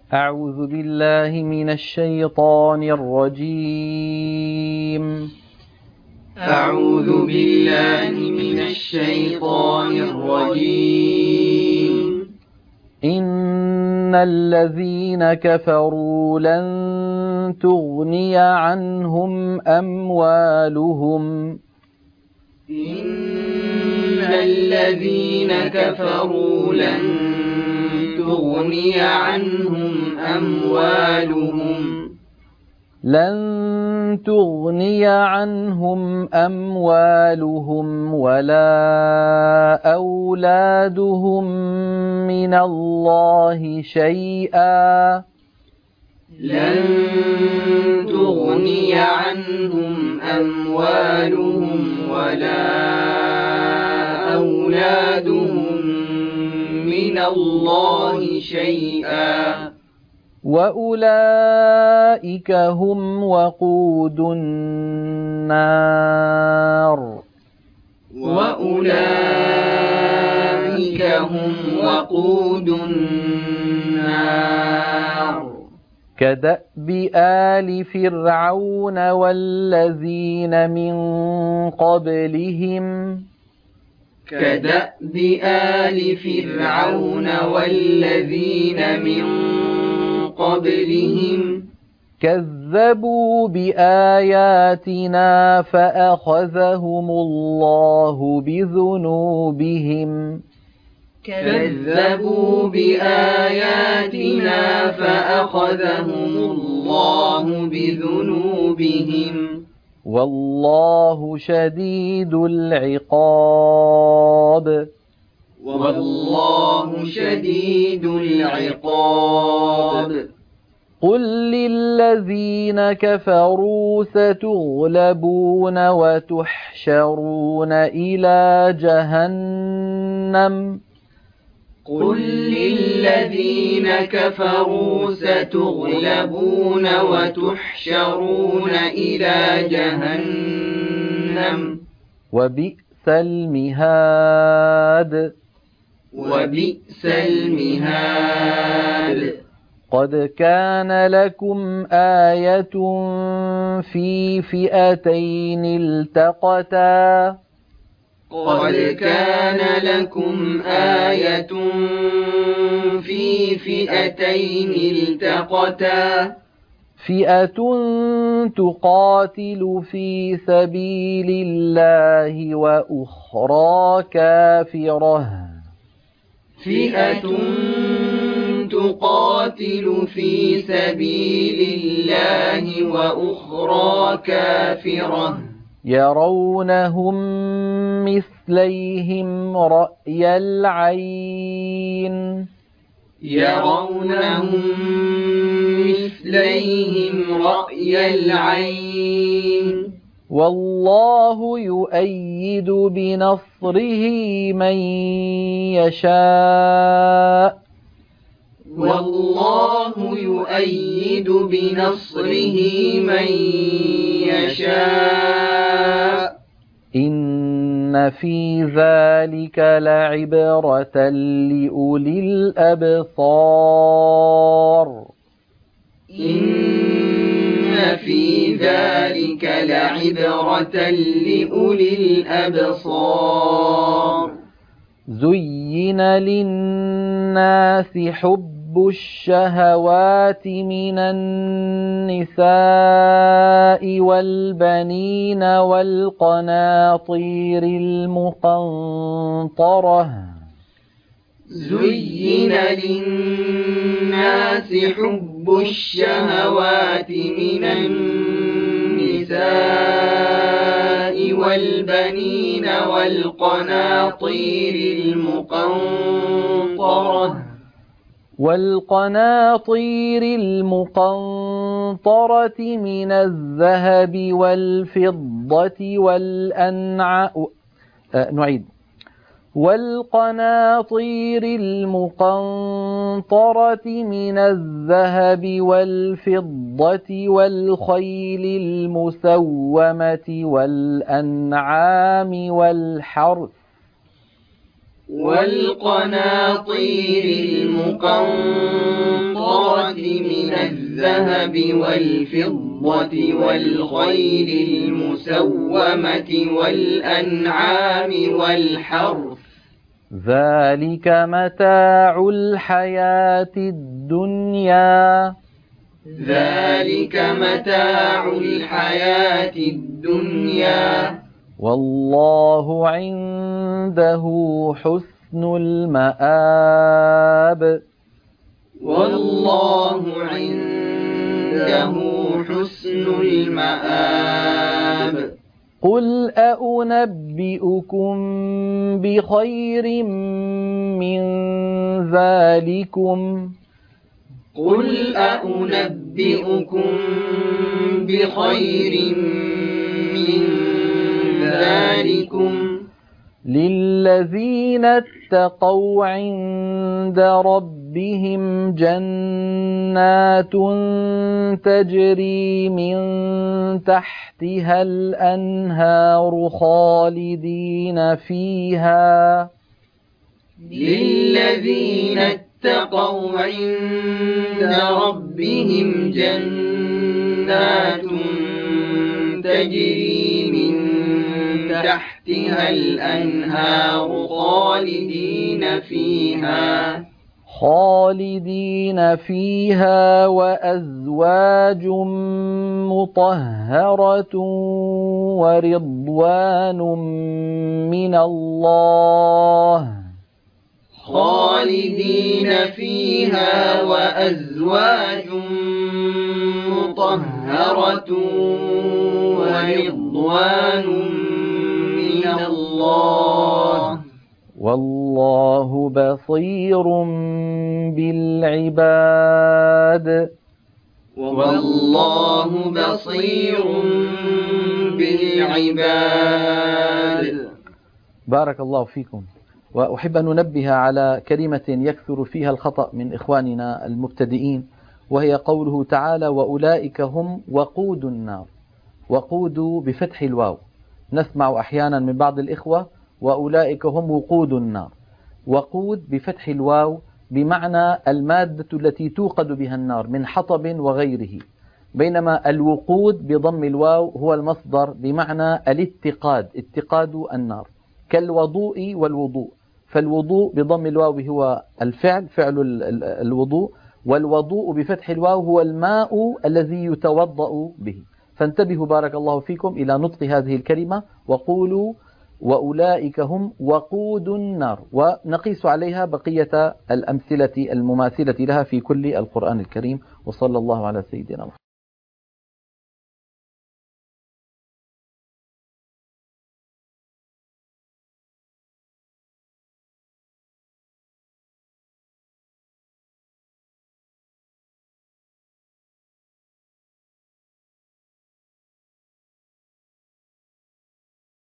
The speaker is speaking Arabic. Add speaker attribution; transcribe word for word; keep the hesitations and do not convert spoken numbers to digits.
Speaker 1: أعوذ بالله من الشيطان الرجيم
Speaker 2: أعوذ بالله من الشيطان الرجيم
Speaker 1: إن الذين كفروا لن تغني عنهم أموالهم
Speaker 2: إن الذين كفروا لن تغني عنهم أموالهم
Speaker 1: لن تغني عنهم أموالهم ولا أولادهم من الله شيئا
Speaker 2: لن تغني عنهم أموالهم ولا أولادهم من الله شيئا
Speaker 1: وأولئك هم وقود النار
Speaker 2: وأولئك هم وقود النار
Speaker 1: كدأب آل فرعون والذين من قبلهم
Speaker 2: كدأب آل فرعون والذين من قبلهم
Speaker 1: كذبوا بآياتنا فأخذهم الله بذنوبهم
Speaker 2: كذبوا بآياتنا فأخذهم الله بذنوبهم
Speaker 1: والله شديد العقاب
Speaker 2: والله شديد العقاب
Speaker 1: قل للذين كفروا ستغلبون وتحشرون إلى جهنم
Speaker 2: قل للذين كفروا ستغلبون وتحشرون إلى جهنم
Speaker 1: وبئس المهاد
Speaker 2: وبئس المهاد
Speaker 1: قد كان لكم آية في فئتين التقتا
Speaker 2: قد كان لكم آية في فئتين التقتا
Speaker 1: فئة تقاتل في سبيل الله وأخرى كافرة
Speaker 2: فئة تقاتل في سبيل الله وأخرى كافرة
Speaker 1: يرونهم مثليهم رأي العين
Speaker 2: يرونهم مثليهم رأي العين
Speaker 1: والله يؤيد بنصره من يشاء
Speaker 2: والله يؤيد بنصره من يشاء
Speaker 1: إن في ذلك لعبرة لأولي الأبصار
Speaker 2: إن في ذلك لعبرة لأولي الأبصار
Speaker 1: زين للناس حب الشهوات من النساء والبنين والقناطير المقنطرة
Speaker 2: زين للناس حب الشهوات من النساء والبنين والقناطير المقنطرة
Speaker 1: والقناطير المقنطرة من الذهب والفضة والأنعام آه نعيد والقناطير المقنطرة من الذهب والفضة والخيل المسومة والأنعام والحرث
Speaker 2: والقناطير المقنطرة من الذهب والفضة والخيل المسومة والأنعام والحرث
Speaker 1: ذلك متاع الحياة الدنيا
Speaker 2: ذلك متاع الحياة الدنيا
Speaker 1: والله عنده حسن المآب
Speaker 2: والله عنده حسن المآب
Speaker 1: قل أأنبئكم بخير من ذلكم
Speaker 2: قل أأنبئكم بخير من ذلكم
Speaker 1: للذين اتقوا عند ربهم جنات تجري من تحتها الأنهار خالدين فيها
Speaker 2: للذين اتقوا عند ربهم جنات تجري من تحتها الأنهار خالدين فيها
Speaker 1: خالدين فيها وأزواج مطهرة ورضوان من الله
Speaker 2: خالدين فيها وأزواج مطهرة ورضوان من الله
Speaker 1: والله بصير بالعباد
Speaker 2: والله بصير بالعباد.
Speaker 1: بارك الله فيكم. وأحب أن ننبه على كلمة يكثر فيها الخطأ من إخواننا المبتدئين، وهي قوله تعالى وأولئك هم وقود النار. وقود بفتح الواو، نسمع أحيانا من بعض الإخوة وأولئك هم وقود النار. وقود بفتح الواو بمعنى المادة التي توقد بها النار من حطب وغيره، بينما الوقود بضم الواو هو المصدر بمعنى الاتقاد، اتقاد النار، كالوضوء والوضوء. فالوضوء بضم الواو هو الفعل، فعل الوضوء، والوضوء بفتح الواو هو الماء الذي يتوضأ به. فانتبهوا بارك الله فيكم إلى نطق هذه الكلمة، وقولوا وأولئك هم وقود النار، ونقيس عليها بقية الأمثلة المماثلة لها في كل القرآن الكريم. وصلى الله على سيدنا محمد.